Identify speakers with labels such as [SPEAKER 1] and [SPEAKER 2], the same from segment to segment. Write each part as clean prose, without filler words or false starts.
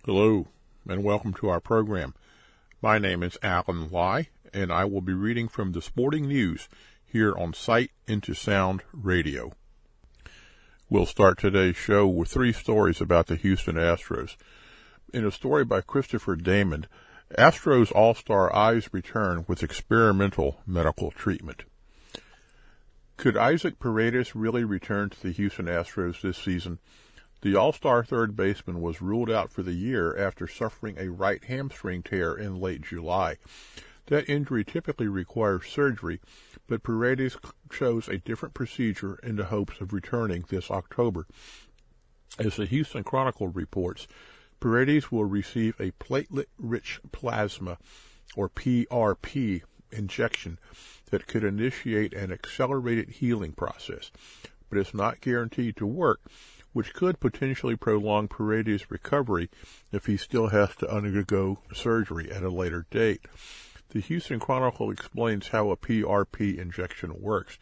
[SPEAKER 1] Hello, and welcome to our program. My name is Alan Lai, and I will be reading from the Sporting News here on Sight into Sound Radio. We'll start today's show with 3 stories about the Houston Astros. In a story by Christopher Damon, Astros All-Star eyes return with experimental medical treatment. Could Isaac Paredes really return to the Houston Astros this season? The All-Star third baseman was ruled out for the year after suffering a right hamstring tear in late July. That injury typically requires surgery, but Paredes chose a different procedure in the hopes of returning this October. As the Houston Chronicle reports, Paredes will receive a platelet-rich plasma, or PRP, injection that could initiate an accelerated healing process, but it's not guaranteed to work, which could potentially prolong Paredes' recovery if he still has to undergo surgery at a later date. The Houston Chronicle explains how a PRP injection works.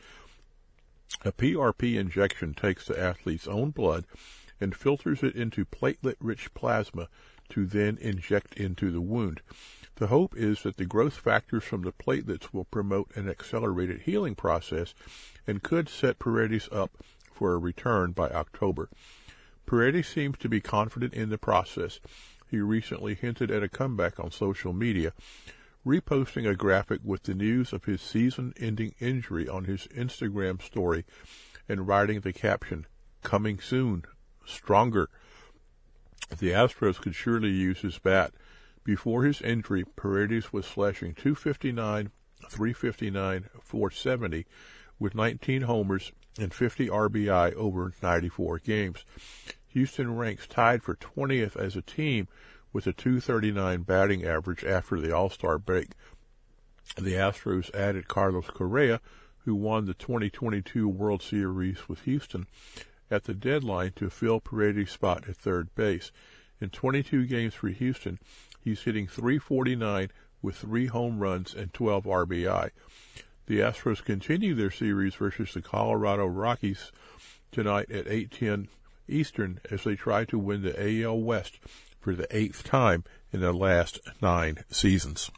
[SPEAKER 1] A PRP injection takes the athlete's own blood and filters it into platelet-rich plasma to then inject into the wound. The hope is that the growth factors from the platelets will promote an accelerated healing process and could set Paredes up for a return by October. Paredes seems to be confident in the process. He recently hinted at a comeback on social media, reposting a graphic with the news of his season-ending injury on his Instagram story and writing the caption, "Coming soon, stronger." The Astros could surely use his bat. Before his injury, Paredes was slashing .259, .359, .470 with 19 homers and 50 RBI over 94 games. Houston ranks tied for 20th as a team with a .239 batting average after the All-Star break. The Astros added Carlos Correa, who won the 2022 World Series with Houston, at the deadline to fill Paredes' spot at third base. In 22 games for Houston, he's hitting .349 with 3 home runs and 12 RBI. The Astros continue their series versus the Colorado Rockies tonight at 8:10 Eastern as they try to win the AL West for the 8th time in the last 9 seasons.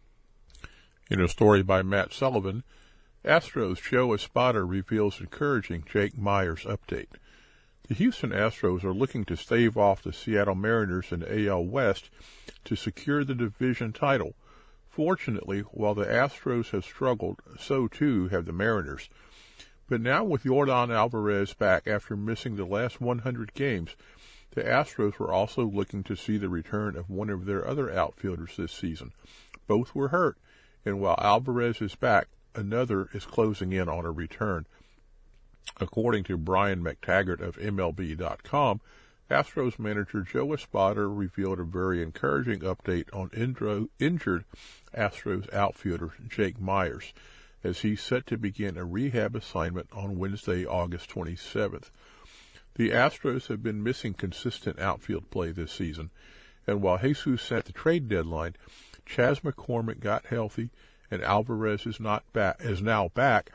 [SPEAKER 1] In a story by Matt Sullivan, Astros Joe Espada reveals encouraging Jake Meyers update. The Houston Astros are looking to stave off the Seattle Mariners in the AL West to secure the division title. Fortunately, while the Astros have struggled, so too have the Mariners. But now with Yordan Alvarez back after missing the last 100 games, the Astros were also looking to see the return of one of their other outfielders this season. Both were hurt, and while Alvarez is back, another is closing in on a return. According to Brian McTaggart of MLB.com, Astros manager Joe Espada revealed a very encouraging update on injured Astros outfielder Jake Meyers, as he's set to begin a rehab assignment on Wednesday, August 27th. The Astros have been missing consistent outfield play this season, and while Jesus set the trade deadline, Chas McCormick got healthy and Alvarez is now back.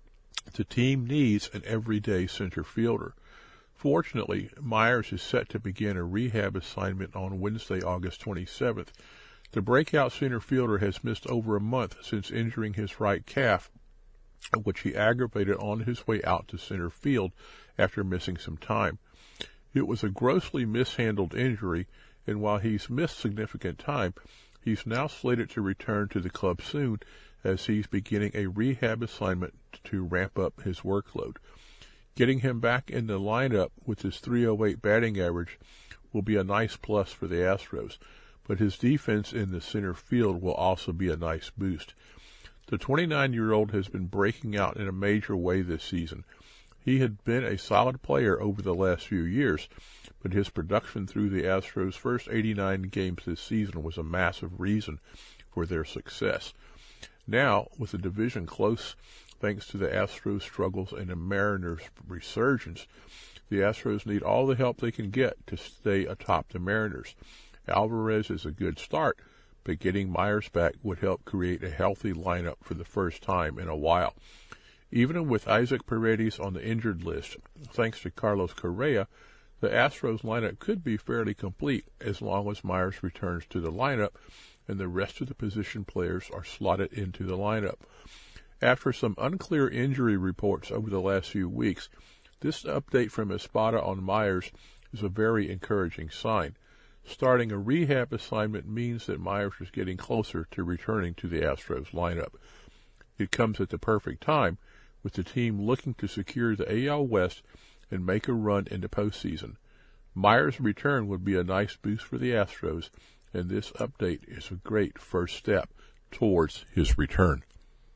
[SPEAKER 1] The team needs an everyday center fielder. Fortunately, Meyers is set to begin a rehab assignment on Wednesday, August 27th. The breakout center fielder has missed over a month since injuring his right calf, which he aggravated on his way out to center field after missing some time. It was a grossly mishandled injury, and while he's missed significant time, he's now slated to return to the club soon as he's beginning a rehab assignment to ramp up his workload. Getting him back in the lineup with his .308 batting average will be a nice plus for the Astros, but his defense in the center field will also be a nice boost. The 29-year-old has been breaking out in a major way this season. He had been a solid player over the last few years, but his production through the Astros' first 89 games this season was a massive reason for their success. Now, with the division close thanks to the Astros' struggles and the Mariners' resurgence, the Astros need all the help they can get to stay atop the Mariners. Alvarez is a good start, but getting Meyers back would help create a healthy lineup for the first time in a while. Even with Isaac Paredes on the injured list, thanks to Carlos Correa, The Astros lineup could be fairly complete as long as Myers returns to the lineup and the rest of the position players are slotted into the lineup. After some unclear injury reports over the last few weeks, this update from Espada on Myers is a very encouraging sign. Starting a rehab assignment means that Myers is getting closer to returning to the Astros lineup. It comes at the perfect time, with the team looking to secure the AL West and make a run in the postseason. Myers' return would be a nice boost for the Astros, and this update is a great first step towards his return.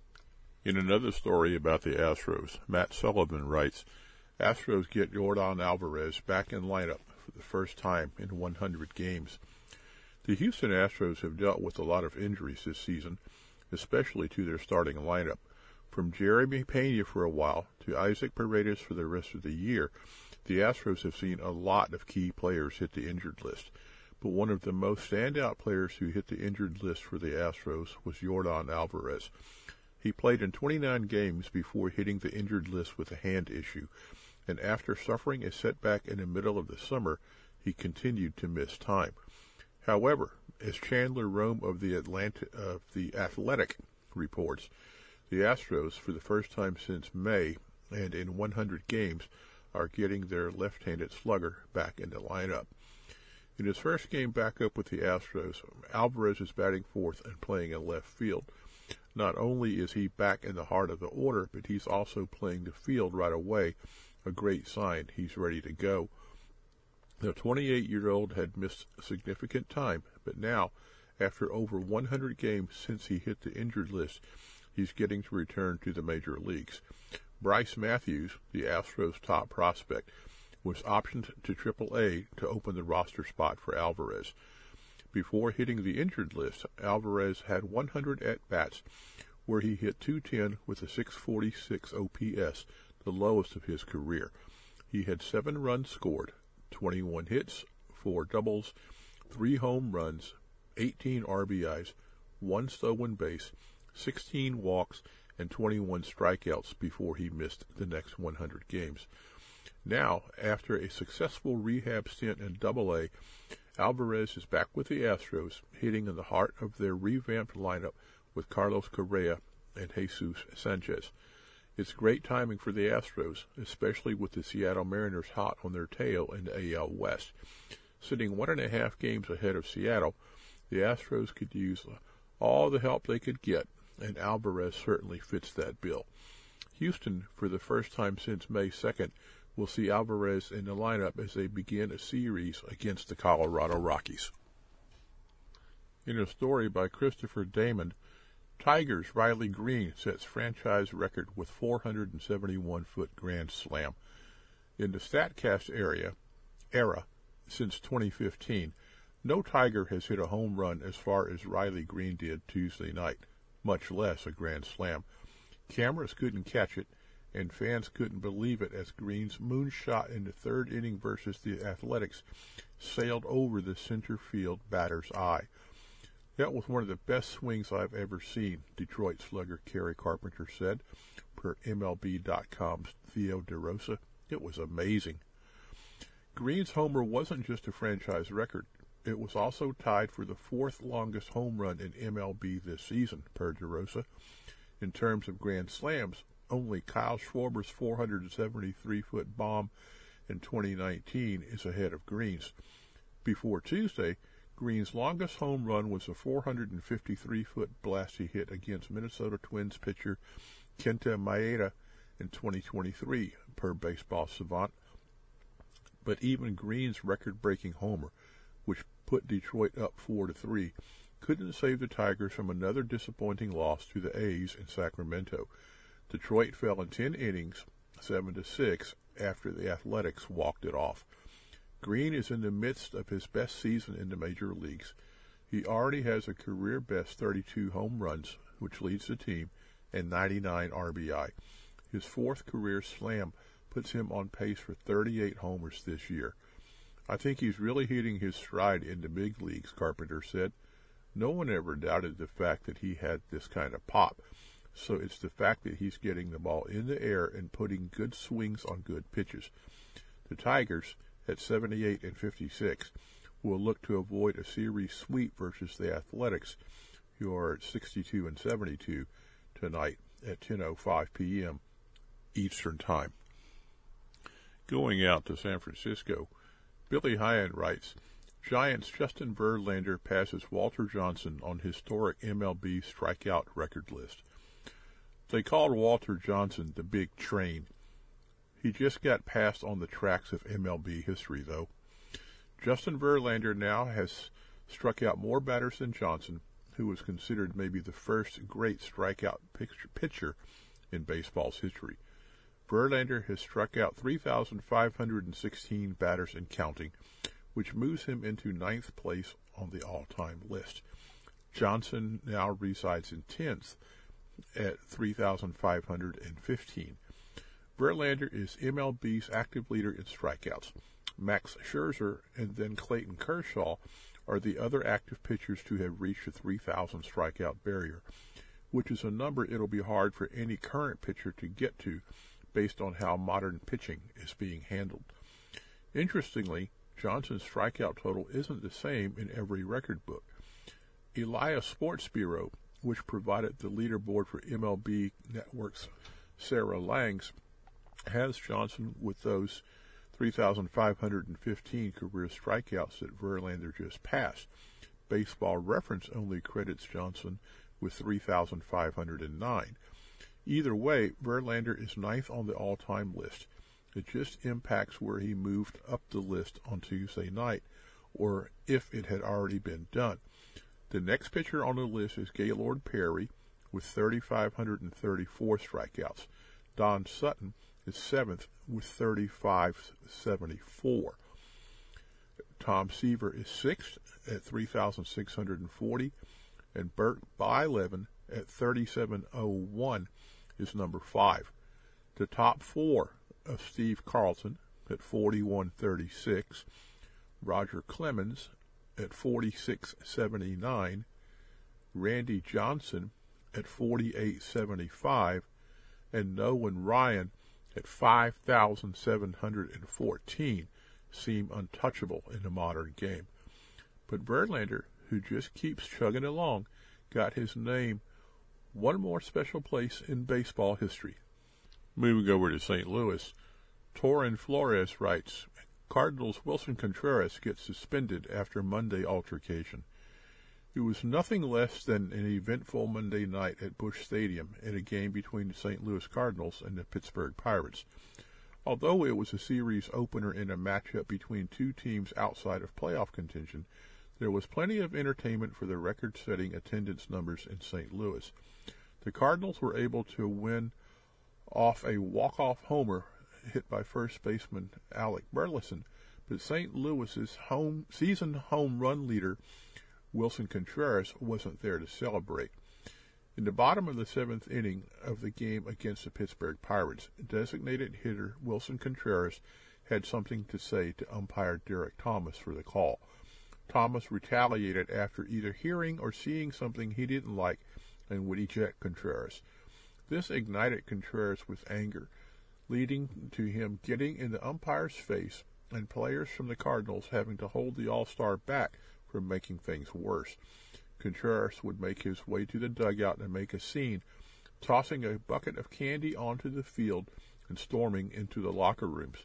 [SPEAKER 1] In another story about the Astros, Matt Sullivan writes, Astros get Yordan Alvarez back in lineup for the first time in 100 games. The Houston Astros have dealt with a lot of injuries this season, especially to their starting lineup. From Jeremy Pena for a while to Isaac Paredes for the rest of the year, the Astros have seen a lot of key players hit the injured list. But one of the most standout players who hit the injured list for the Astros was Yordan Alvarez. He played in 29 games before hitting the injured list with a hand issue, and after suffering a setback in the middle of the summer, he continued to miss time. However, as Chandler Rome of the Athletic reports, the Astros, for the first time since May and in 100 games, are getting their left-handed slugger back in the lineup. In his first game back up with the Astros, Alvarez is batting fourth and playing in left field. Not only is he back in the heart of the order, but he's also playing the field right away, a great sign he's ready to go. The 28-year-old had missed significant time, but now, after over 100 games since he hit the injured list, he's getting to return to the major leagues. Bryce Matthews, the Astros' top prospect, was optioned to AAA to open the roster spot for Alvarez. Before hitting the injured list, Alvarez had 100 at-bats where he hit .210 with a .646 OPS, the lowest of his career. He had 7 runs scored, 21 hits, 4 doubles, 3 home runs, 18 RBIs, 1 stolen base, 16 walks, and 21 strikeouts before he missed the next 100 games. Now, after a successful rehab stint in AA, Alvarez is back with the Astros, hitting in the heart of their revamped lineup with Carlos Correa and Jesus Sanchez. It's great timing for the Astros, especially with the Seattle Mariners hot on their tail in the AL West. Sitting 1.5 games ahead of Seattle, the Astros could use all the help they could get, and Alvarez certainly fits that bill. Houston, for the first time since May 2nd, will see Alvarez in the lineup as they begin a series against the Colorado Rockies. In a story by Christopher Damon, Tigers' Riley Green sets franchise record with 471-foot grand slam. In the StatCast era, since 2015, no Tiger has hit a home run as far as Riley Green did Tuesday night, much less a grand slam. Cameras couldn't catch it, and fans couldn't believe it as Green's moonshot in the third inning versus the Athletics sailed over the center field batter's eye. That was one of the best swings I've ever seen, Detroit slugger Kerry Carpenter said, per MLB.com's Theo DeRosa. It was amazing. Green's homer wasn't just a franchise record. It was also tied for the 4th longest home run in MLB this season, per DeRosa. In terms of grand slams, only Kyle Schwarber's 473-foot bomb in 2019 is ahead of Green's. Before Tuesday, Green's longest home run was a 453-foot blast he hit against Minnesota Twins pitcher Kenta Maeda in 2023, per Baseball Savant. But even Green's record-breaking homer, which put Detroit up 4-3, couldn't save the Tigers from another disappointing loss to the A's in Sacramento. Detroit fell in 10 innings, 7-6, after the Athletics walked it off. Green is in the midst of his best season in the major leagues. He already has a career-best 32 home runs, which leads the team, and 99 RBI. His 4th career slam puts him on pace for 38 homers this year. I think he's really hitting his stride in the big leagues, Carpenter said. No one ever doubted the fact that he had this kind of pop, so it's the fact that he's getting the ball in the air and putting good swings on good pitches. The Tigers, at 78-56, will look to avoid a series sweep versus the Athletics, who are at 62-72 tonight at 10:05 p.m. Eastern Time. Going out to San Francisco, Billy Hyan writes, Giants' Justin Verlander passes Walter Johnson on historic MLB strikeout record list. They called Walter Johnson the Big Train. He just got passed on the tracks of MLB history, though. Justin Verlander now has struck out more batters than Johnson, who was considered maybe the first great strikeout pitcher in baseball's history. Verlander has struck out 3,516 batters and counting, which moves him into 9th place on the all-time list. Johnson now resides in 10th at 3,515. Verlander is MLB's active leader in strikeouts. Max Scherzer and then Clayton Kershaw are the other active pitchers to have reached the 3,000 strikeout barrier, which is a number it'll be hard for any current pitcher to get to based on how modern pitching is being handled. Interestingly, Johnson's strikeout total isn't the same in every record book. Elias Sports Bureau, which provided the leaderboard for MLB Network's Sarah Langs, has Johnson with those 3,515 career strikeouts that Verlander just passed. Baseball Reference only credits Johnson with 3,509. Either way, Verlander is 9th on the all-time list. It just impacts where he moved up the list on Tuesday night, or if it had already been done. The next pitcher on the list is Gaylord Perry with 3,534 strikeouts. Don Sutton is 7th with 3,574. Tom Seaver is 6th at 3,640, and Bert Blyleven at 3,701 is number 5. The top 4 of Steve Carlton at 4,136, Roger Clemens at 4,679, Randy Johnson at 4,875, and Nolan Ryan at 5,714 seem untouchable in the modern game. But Verlander, who just keeps chugging along, got his name one more special place in baseball history. Moving over to St. Louis, Torin Flores writes, Cardinals' Wilson Contreras gets suspended after Monday altercation. It was nothing less than an eventful Monday night at Busch Stadium in a game between the St. Louis Cardinals and the Pittsburgh Pirates. Although it was a series opener in a matchup between two teams outside of playoff contention, there was plenty of entertainment for the record-setting attendance numbers in St. Louis. The Cardinals were able to win off a walk-off homer hit by first baseman Alec Burleson, but St. Louis's season home run leader Wilson Contreras wasn't there to celebrate. In the bottom of the 7th inning of the game against the Pittsburgh Pirates, designated hitter Wilson Contreras had something to say to umpire Derek Thomas for the call. Thomas retaliated after either hearing or seeing something he didn't like and would eject Contreras. This ignited Contreras with anger, leading to him getting in the umpire's face and players from the Cardinals having to hold the All-Star back from making things worse. Contreras would make his way to the dugout and make a scene, tossing a bucket of candy onto the field and storming into the locker rooms.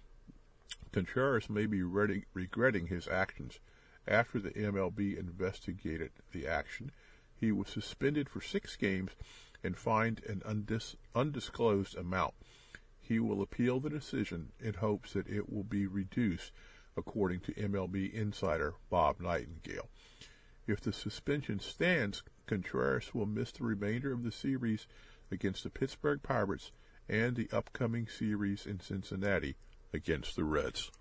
[SPEAKER 1] Contreras may be regretting his actions. After the MLB investigated the action, he was suspended for 6 games and fined an undisclosed amount. He will appeal the decision in hopes that it will be reduced, according to MLB insider Bob Nightingale. If the suspension stands, Contreras will miss the remainder of the series against the Pittsburgh Pirates and the upcoming series in Cincinnati against the Reds.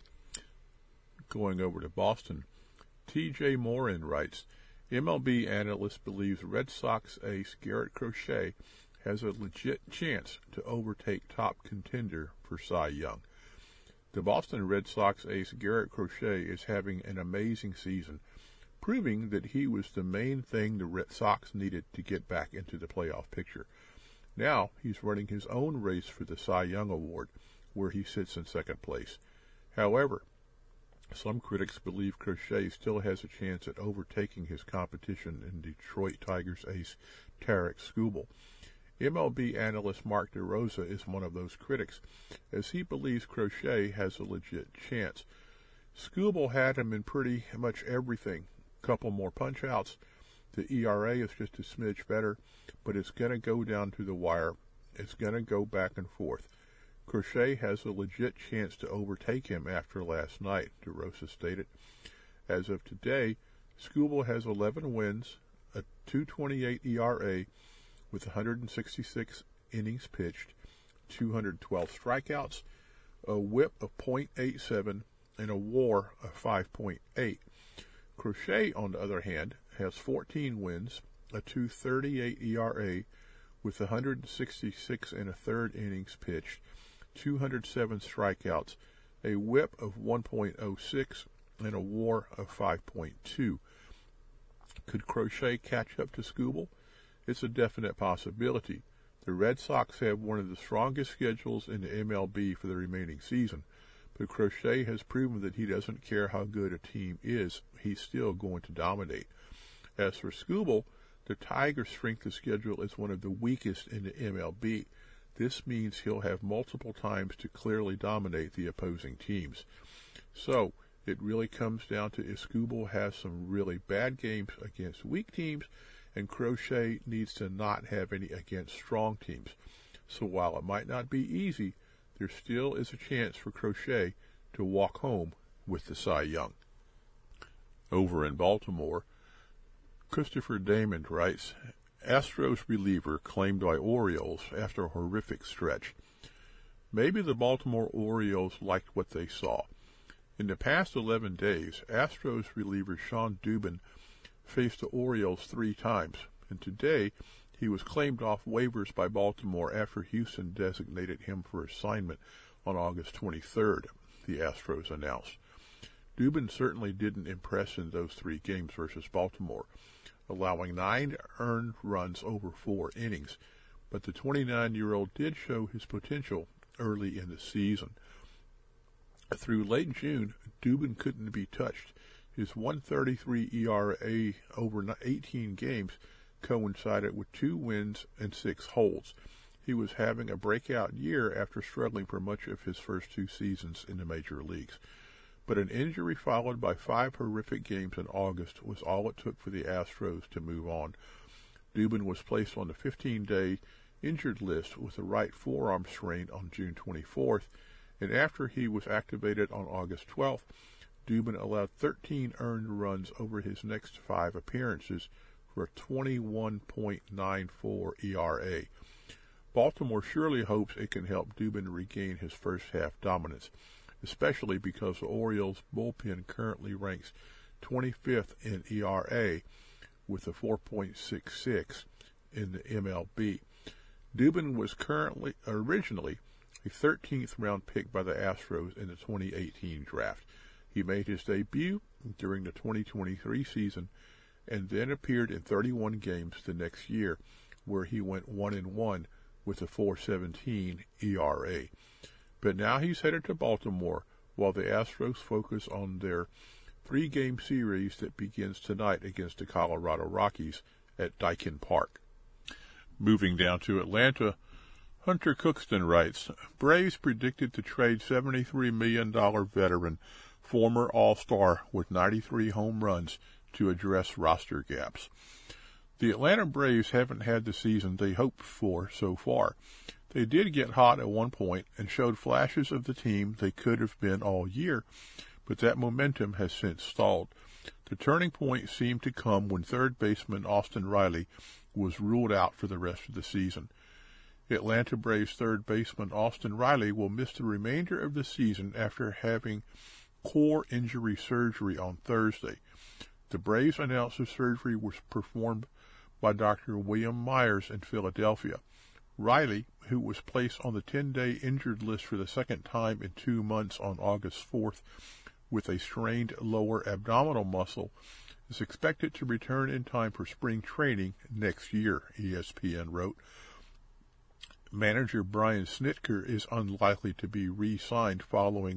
[SPEAKER 1] Going over to Boston, T.J. Morin writes, MLB analyst believes Red Sox ace Garrett Crochet has a legit chance to overtake top contender for Cy Young. The Boston Red Sox ace Garrett Crochet is having an amazing season, proving that he was the main thing the Red Sox needed to get back into the playoff picture. Now he's running his own race for the Cy Young Award, where he sits in second place. However, some critics believe Crochet still has a chance at overtaking his competition in Detroit Tigers ace Tarik Skubal. MLB analyst Mark DeRosa is one of those critics, as he believes Crochet has a legit chance. Skubal had him in pretty much everything. Couple more punch-outs. The ERA is just a smidge better, but it's going to go down to the wire. It's going to go back and forth. Crochet has a legit chance to overtake him after last night, DeRosa stated. As of today, Skubal has 11 wins, a 2.28 ERA with 166 innings pitched, 212 strikeouts, a whip of .87, and a WAR of 5.8. Crochet, on the other hand, has 14 wins, a 2.38 ERA with 166 and a third innings pitched, 207 strikeouts, a whip of 1.06, and a WAR of 5.2. Could Crochet catch up to Skubal? It's a definite possibility. The Red Sox have one of the strongest schedules in the MLB for the remaining season, but Crochet has proven that he doesn't care how good a team is. He's still going to dominate. As for Skubal, the Tigers' strength of schedule is one of the weakest in the MLB. This means he'll have multiple times to clearly dominate the opposing teams. So, it really comes down to if Skubal has some really bad games against weak teams, and Crochet needs to not have any against strong teams. So while it might not be easy, there still is a chance for Crochet to walk home with the Cy Young. Over in Baltimore, Christopher Damon writes, Astros reliever claimed by Orioles after a horrific stretch. Maybe the Baltimore Orioles liked what they saw. In the past 11 days, Astros reliever Sean Dubin faced the Orioles 3 times, and today he was claimed off waivers by Baltimore after Houston designated him for assignment on August 23rd, the Astros announced. Dubin certainly didn't impress in those 3 games versus Baltimore, allowing 9 earned runs over 4 innings, but the 29-year-old did show his potential early in the season. Through late June, Dubin couldn't be touched. His 1.33 ERA over 18 games coincided with 2 wins and 6 holds. He was having a breakout year after struggling for much of his first 2 seasons in the major leagues. But an injury followed by 5 horrific games in August was all it took for the Astros to move on. Dubin was placed on the 15-day injured list with a right forearm strain on June 24th, and after he was activated on August 12th, Dubin allowed 13 earned runs over his next 5 appearances for a 21.94 ERA. Baltimore surely hopes it can help Dubin regain his first-half dominance, especially because the Orioles' bullpen currently ranks 25th in ERA with a 4.66 in the MLB. Dubin was originally a 13th round pick by the Astros in the 2018 draft. He made his debut during the 2023 season and then appeared in 31 games the next year, where he went 1-1 with a 4.17 ERA. But now he's headed to Baltimore, while the Astros focus on their 3-game series that begins tonight against the Colorado Rockies at Daikin Park. Moving down to Atlanta, Hunter Cookston writes, Braves predicted to trade $73 million veteran, former All-Star with 93 home runs to address roster gaps. The Atlanta Braves haven't had the season they hoped for so far. They did get hot at one point and showed flashes of the team they could have been all year, but that momentum has since stalled. The turning point seemed to come when third baseman Austin Riley was ruled out for the rest of the season. Atlanta Braves third baseman Austin Riley will miss the remainder of the season after having core injury surgery on Thursday. The Braves announced the surgery was performed by Dr. William Myers in Philadelphia. Riley, who was placed on the 10-day injured list for the second time in 2 months on August 4th with a strained lower abdominal muscle, is expected to return in time for spring training next year, ESPN wrote. Manager Brian Snitker is unlikely to be re-signed following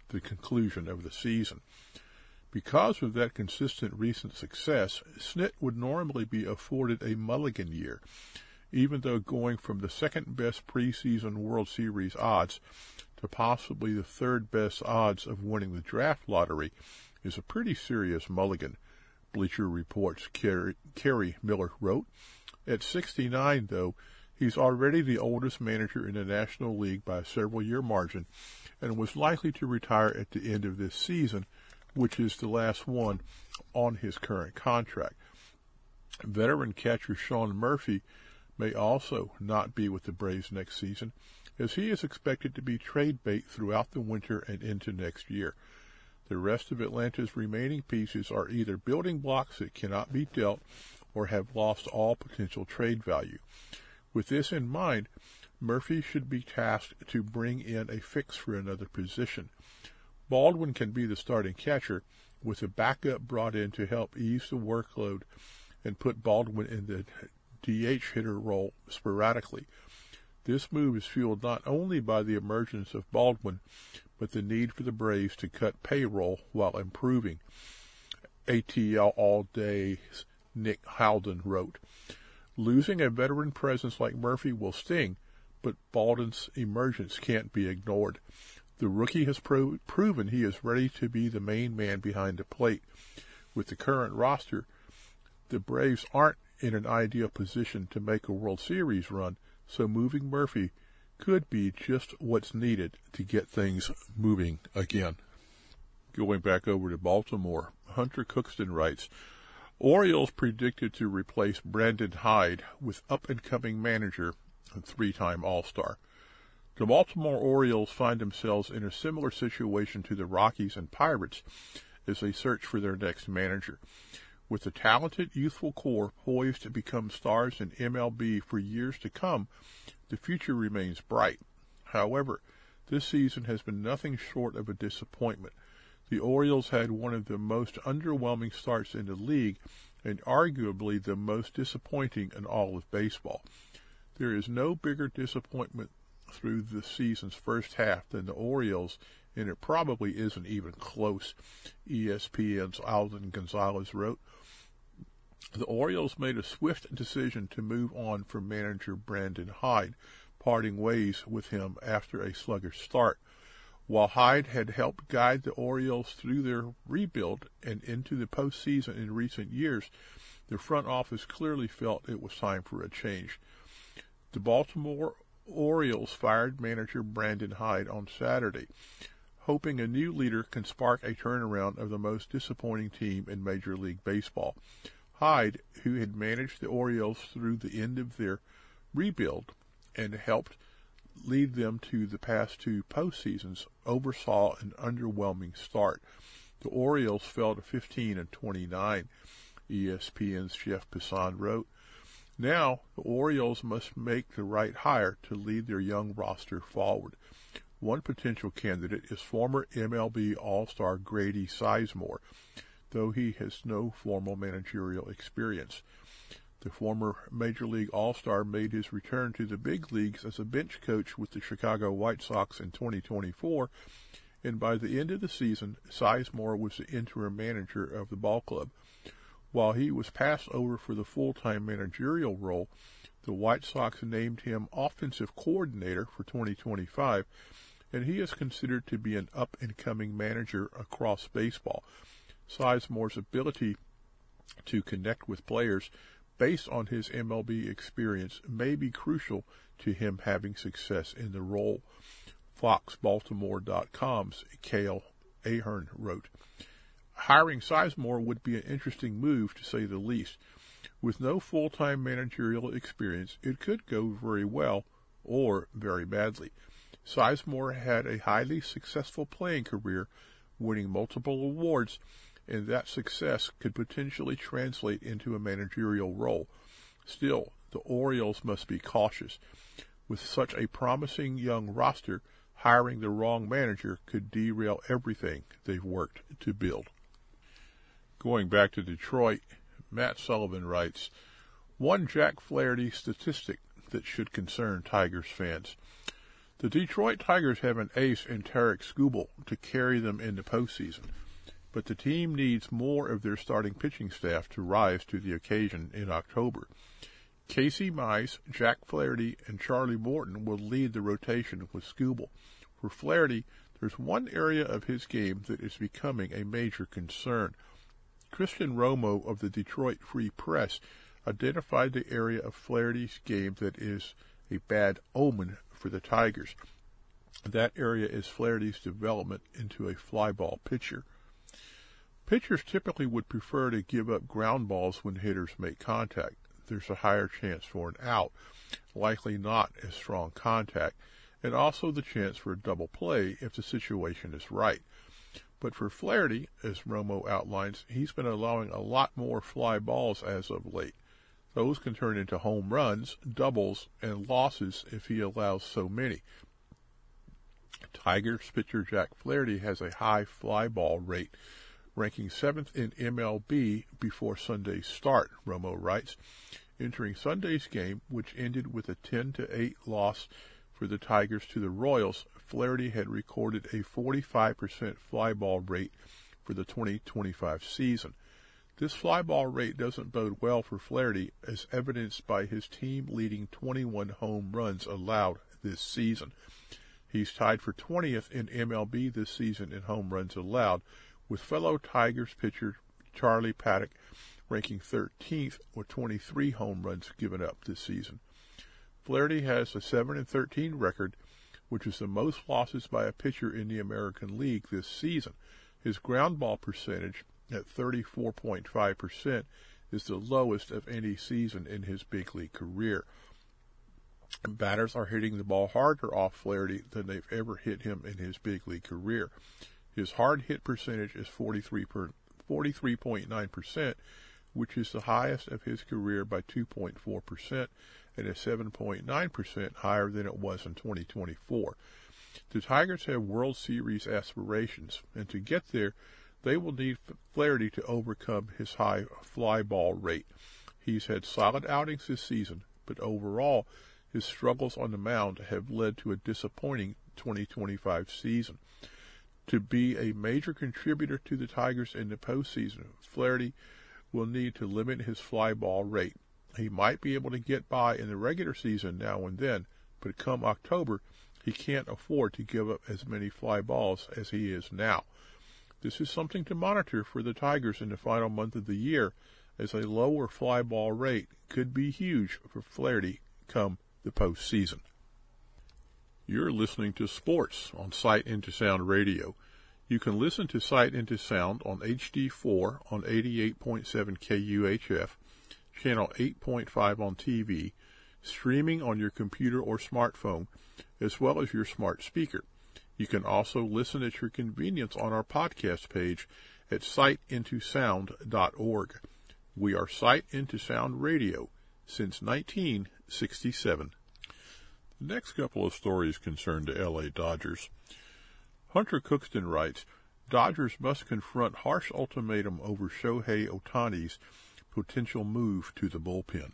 [SPEAKER 1] the conclusion of the season. Because of that consistent recent success, Snit would normally be afforded a mulligan year, even though going from the second-best preseason World Series odds to possibly the third-best odds of winning the draft lottery is a pretty serious mulligan, Bleacher Report's Kerry Miller wrote. At 69, though, he's already the oldest manager in the National League by a several-year margin and was likely to retire at the end of this season, which is the last one on his current contract. Veteran catcher Sean Murphy may also not be with the Braves next season, as he is expected to be trade bait throughout the winter and into next year. The rest of Atlanta's remaining pieces are either building blocks that cannot be dealt or have lost all potential trade value. With this in mind, Murphy should be tasked to bring in a fix for another position. Baldwin can be the starting catcher, with a backup brought in to help ease the workload and put Baldwin in the DH hitter role sporadically. This move is fueled not only by the emergence of Baldwin, but the need for the Braves to cut payroll while improving. ATL All Day's Nick Howden wrote, "Losing a veteran presence like Murphy will sting, but Baldwin's emergence can't be ignored. The rookie has proven he is ready to be the main man behind the plate. With the current roster, the Braves aren't in an ideal position to make a World Series run, so moving Murphy could be just what's needed to get things moving again." Going back over to Baltimore, Hunter Cookston writes, Orioles predicted to replace Brandon Hyde with up-and-coming manager and three-time All-Star. The Baltimore Orioles find themselves in a similar situation to the Rockies and Pirates as they search for their next manager. With a talented, youthful core poised to become stars in MLB for years to come, the future remains bright. However, this season has been nothing short of a disappointment. The Orioles had one of the most underwhelming starts in the league and arguably the most disappointing in all of baseball. There is no bigger disappointment through the season's first half than the Orioles, and it probably isn't even close, ESPN's Alden Gonzalez wrote. The Orioles made a swift decision to move on from manager Brandon Hyde, parting ways with him after a sluggish start. While Hyde had helped guide the Orioles through their rebuild and into the postseason in recent years, the front office clearly felt it was time for a change. The Baltimore Orioles fired manager Brandon Hyde on Saturday, hoping a new leader can spark a turnaround of the most disappointing team in Major League Baseball. Hyde, who had managed the Orioles through the end of their rebuild and helped lead them to the past two postseasons, oversaw an underwhelming start. The Orioles fell to 15-29, ESPN's Jeff Passan wrote. Now, the Orioles must make the right hire to lead their young roster forward. One potential candidate is former MLB All-Star Grady Sizemore, though he has no formal managerial experience. The former Major League All-Star made his return to the big leagues as a bench coach with the Chicago White Sox in 2024, and by the end of the season, Sizemore was the interim manager of the ball club. While he was passed over for the full-time managerial role, the White Sox named him offensive coordinator for 2025, and he is considered to be an up-and-coming manager across baseball. Sizemore's ability to connect with players based on his MLB experience may be crucial to him having success in the role. FoxBaltimore.com's Cale Ahern wrote, hiring Sizemore would be an interesting move, to say the least. With no full-time managerial experience, it could go very well or very badly. Sizemore had a highly successful playing career, winning multiple awards, and that success could potentially translate into a managerial role. Still, the Orioles must be cautious. With such a promising young roster, hiring the wrong manager could derail everything they've worked to build. Going back to Detroit, Matt Sullivan writes, one Jack Flaherty statistic that should concern Tigers fans. The Detroit Tigers have an ace in Tarik Skubal to carry them in the postseason, but the team needs more of their starting pitching staff to rise to the occasion in October. Casey Mize, Jack Flaherty, and Charlie Morton will lead the rotation with Skubal. For Flaherty, there's one area of his game that is becoming a major concern. Christian Romo of the Detroit Free Press identified the area of Flaherty's game that is a bad omen for the Tigers. That area is Flaherty's development into a fly ball pitcher. Pitchers typically would prefer to give up ground balls when hitters make contact. There's a higher chance for an out, likely not as strong contact, and also the chance for a double play if the situation is right. But for Flaherty, as Romo outlines, he's been allowing a lot more fly balls as of late. Those can turn into home runs, doubles, and losses if he allows so many. Tigers pitcher Jack Flaherty has a high fly ball rate, ranking 7th in MLB before Sunday's start, Romo writes. Entering Sunday's game, which ended with a 10-8 loss for the Tigers to the Royals, Flaherty had recorded a 45% fly ball rate for the 2025 season. This fly ball rate doesn't bode well for Flaherty, as evidenced by his team-leading 21 home runs allowed this season. He's tied for 20th in MLB this season in home runs allowed, with fellow Tigers pitcher Charlie Paddock ranking 13th with 23 home runs given up this season. Flaherty has a 7-13 record, which is the most losses by a pitcher in the American League this season. His ground ball percentage at 34.5% is the lowest of any season in his big league career. Batters are hitting the ball harder off Flaherty than they've ever hit him in his big league career. His hard hit percentage is 43.9%, which is the highest of his career by 2.4% and is 7.9% higher than it was in 2024. The Tigers have World Series aspirations, and to get there, they will need Flaherty to overcome his high fly ball rate. He's had solid outings this season, but overall, his struggles on the mound have led to a disappointing 2025 season. To be a major contributor to the Tigers in the postseason, Flaherty will need to limit his fly ball rate. He might be able to get by in the regular season now and then, but come October, he can't afford to give up as many fly balls as he is now. This is something to monitor for the Tigers in the final month of the year, as a lower fly ball rate could be huge for Flaherty come the postseason. You're listening to Sports on Sight Into Sound Radio. You can listen to Sight Into Sound on HD4 on 88.7 KUHF, channel 8.5 on TV, streaming on your computer or smartphone, as well as your smart speaker. You can also listen at your convenience on our podcast page at sightintosound.org. We are Sight Into Sound Radio since 1967. The next couple of stories concern the LA Dodgers. Hunter Cookston writes, Dodgers must confront harsh ultimatum over Shohei Ohtani's potential move to the bullpen.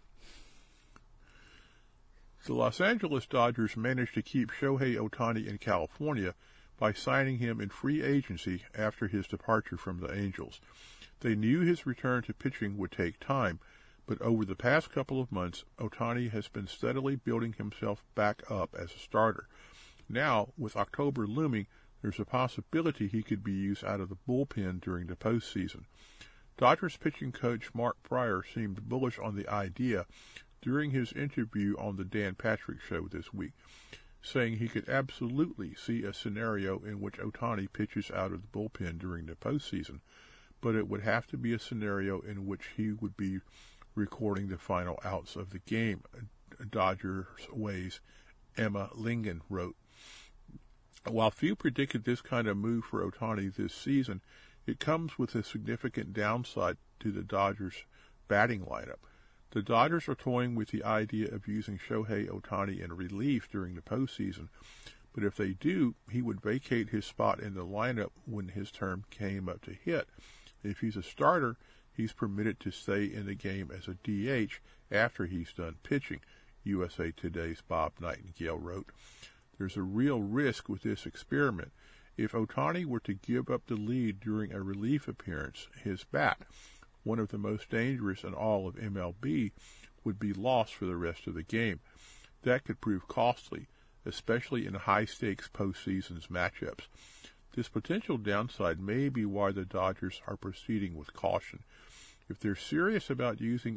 [SPEAKER 1] The Los Angeles Dodgers managed to keep Shohei Ohtani in California by signing him in free agency after his departure from the Angels. They knew his return to pitching would take time, but over the past couple of months, Ohtani has been steadily building himself back up as a starter. Now, with October looming, there's a possibility he could be used out of the bullpen during the postseason. Dodgers pitching coach Mark Prior seemed bullish on the idea during his interview on the Dan Patrick Show this week, saying he could absolutely see a scenario in which Ohtani pitches out of the bullpen during the postseason, but it would have to be a scenario in which he would be recording the final outs of the game, Dodgers Way's Emma Lingen wrote. While few predicted this kind of move for Ohtani this season, it comes with a significant downside to the Dodgers' batting lineup. The Dodgers are toying with the idea of using Shohei Ohtani in relief during the postseason, but if they do, he would vacate his spot in the lineup when his term came up to hit. If he's a starter, he's permitted to stay in the game as a DH after he's done pitching, USA Today's Bob Nightingale wrote. There's a real risk with this experiment. If Ohtani were to give up the lead during a relief appearance, his bat, one of the most dangerous in all of MLB, would be lost for the rest of the game. That could prove costly, especially in high-stakes postseason matchups. This potential downside may be why the Dodgers are proceeding with caution. If they're serious about using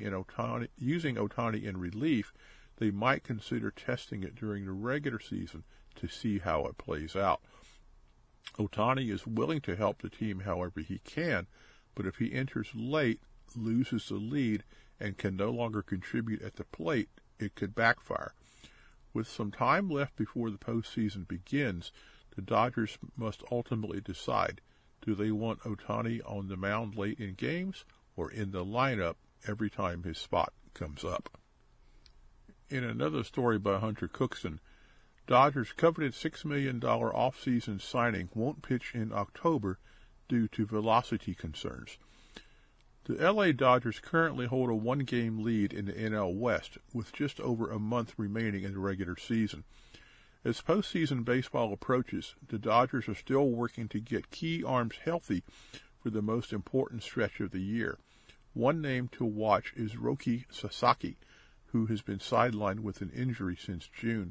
[SPEAKER 1] Ohtani in relief, they might consider testing it during the regular season to see how it plays out. Ohtani is willing to help the team however he can, but if he enters late, loses the lead, and can no longer contribute at the plate, it could backfire. With some time left before the postseason begins, the Dodgers must ultimately decide, do they want Ohtani on the mound late in games or in the lineup every time his spot comes up? In another story by Hunter Cookson, Dodgers' coveted $6 million offseason signing won't pitch in October due to velocity concerns. The L.A. Dodgers currently hold a one-game lead in the NL West, with just over a month remaining in the regular season. As postseason baseball approaches, the Dodgers are still working to get key arms healthy for the most important stretch of the year. One name to watch is Roki Sasaki, who has been sidelined with an injury since June.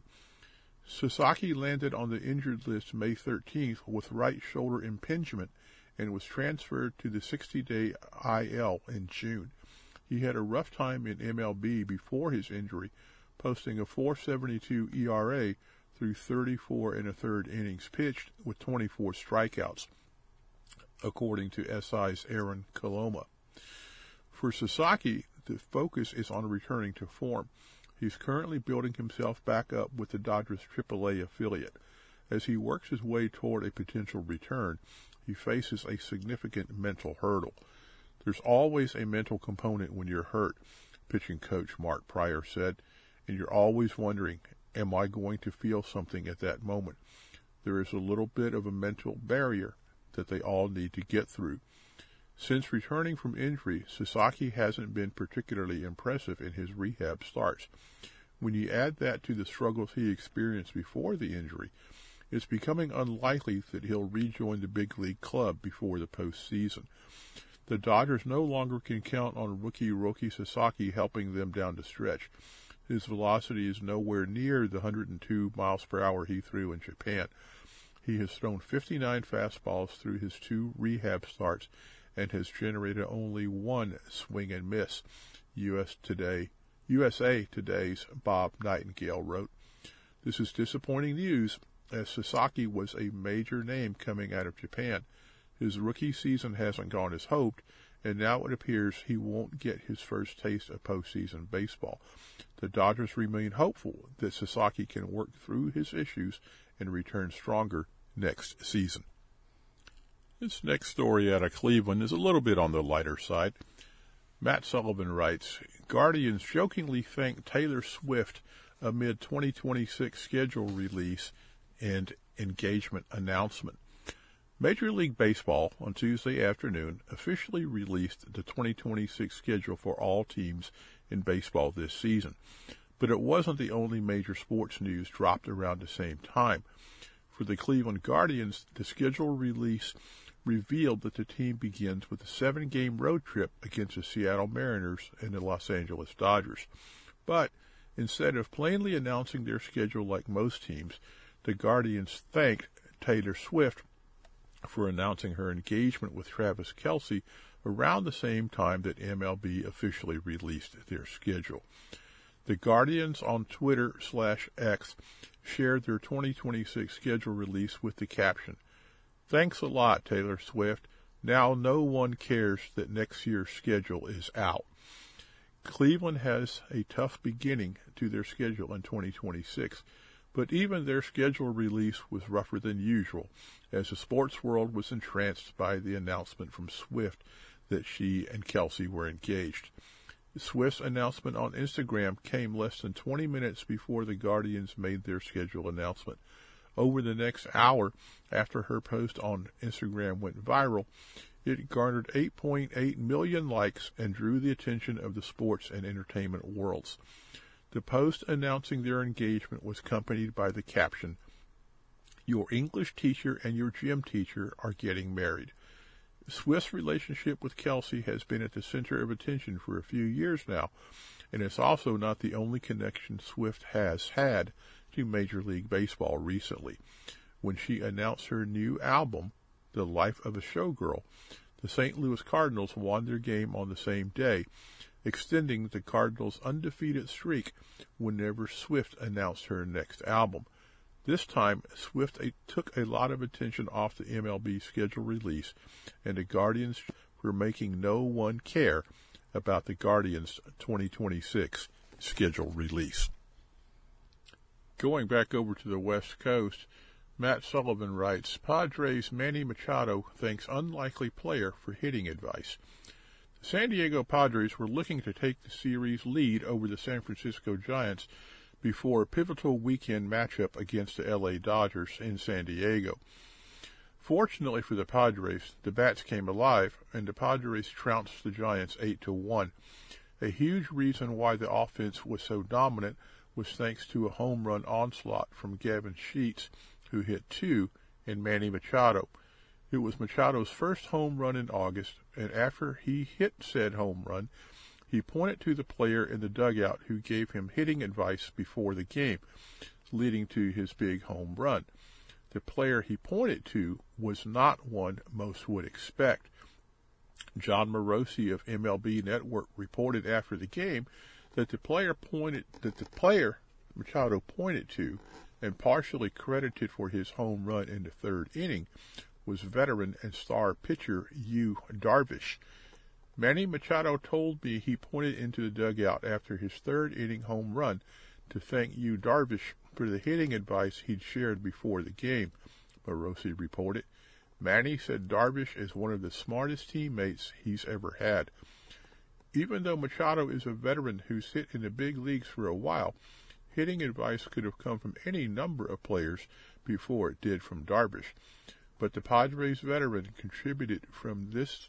[SPEAKER 1] Sasaki landed on the injured list May 13th with right shoulder impingement and was transferred to the 60-day IL in June. He had a rough time in MLB before his injury, posting a .472 ERA through 34 1/3 innings pitched with 24 strikeouts, according to SI's Aaron Coloma. For Sasaki, the focus is on returning to form. He's currently building himself back up with the Dodgers AAA affiliate. As he works his way toward a potential return, he faces a significant mental hurdle. There's always a mental component when you're hurt, pitching coach Mark Prior said, and you're always wondering, am I going to feel something at that moment? There is a little bit of a mental barrier that they all need to get through. Since returning from injury, Sasaki hasn't been particularly impressive in his rehab starts. When you add that to the struggles he experienced before the injury, it's becoming unlikely that he'll rejoin the big league club before the postseason. The Dodgers no longer can count on rookie Roki Sasaki helping them down the stretch. His velocity is nowhere near the 102 miles per hour he threw in Japan. He has thrown 59 fastballs through his 2 rehab starts and has generated only 1 swing and miss, USA Today's Bob Nightingale wrote. This is disappointing news, as Sasaki was a major name coming out of Japan. His rookie season hasn't gone as hoped, and now it appears he won't get his first taste of postseason baseball. The Dodgers remain hopeful that Sasaki can work through his issues and return stronger next season. This next story out of Cleveland is a little bit on the lighter side. Matt Sullivan writes, Guardians jokingly thank Taylor Swift amid 2026 schedule release and engagement announcement. Major League Baseball on Tuesday afternoon officially released the 2026 schedule for all teams in baseball this season. But it wasn't the only major sports news dropped around the same time. For the Cleveland Guardians, the schedule release revealed that the team begins with a 7-game road trip against the Seattle Mariners and the Los Angeles Dodgers. But instead of plainly announcing their schedule like most teams, the Guardians thanked Taylor Swift for announcing her engagement with Travis Kelce around the same time that MLB officially released their schedule. The Guardians on Twitter/X shared their 2026 schedule release with the caption, "Thanks a lot, Taylor Swift. Now no one cares that next year's schedule is out." Cleveland has a tough beginning to their schedule in 2026, but even their schedule release was rougher than usual, as the sports world was entranced by the announcement from Swift that she and Kelce were engaged. Swift's announcement on Instagram came less than 20 minutes before the Guardians made their schedule announcement. Over the next hour, after her post on Instagram went viral, it garnered 8.8 million likes and drew the attention of the sports and entertainment worlds. The post announcing their engagement was accompanied by the caption, Your English teacher and your gym teacher are getting married. Swift's relationship with Kelsey has been at the center of attention for a few years now, and it's also not the only connection Swift has had to Major League Baseball recently. When she announced her new album, The Life of a Showgirl, the St. Louis Cardinals won their game on the same day, extending the Cardinals' undefeated streak whenever Swift announced her next album. This time, Swift took a lot of attention off the MLB schedule release, and the Guardians were making no one care about the Guardians' 2026 schedule release. Going back over to the West Coast, Matt Sullivan writes, Padres' Manny Machado thanks unlikely player for hitting advice. The San Diego Padres were looking to take the series lead over the San Francisco Giants before a pivotal weekend matchup against the LA Dodgers in San Diego. Fortunately for the Padres, the bats came alive, and the Padres trounced the Giants 8-1. A huge reason why the offense was so dominant was thanks to a home run onslaught from Gavin Sheets, who hit 2, and Manny Machado. It was Machado's first home run in August, and after he hit said home run, he pointed to the player in the dugout who gave him hitting advice before the game, leading to his big home run. The player he pointed to was not one most would expect. John Morosi of MLB Network reported after the game that the player Machado pointed to and partially credited for his home run in the third inning was veteran and star pitcher Yu Darvish. Manny Machado told me he pointed into the dugout after his third inning home run to thank Yu Darvish for the hitting advice he'd shared before the game, Morosi reported. Manny said Darvish is one of the smartest teammates he's ever had. Even though Machado is a veteran who's hit in the big leagues for a while, hitting advice could have come from any number of players before it did from Darvish. But the Padres veteran contributed from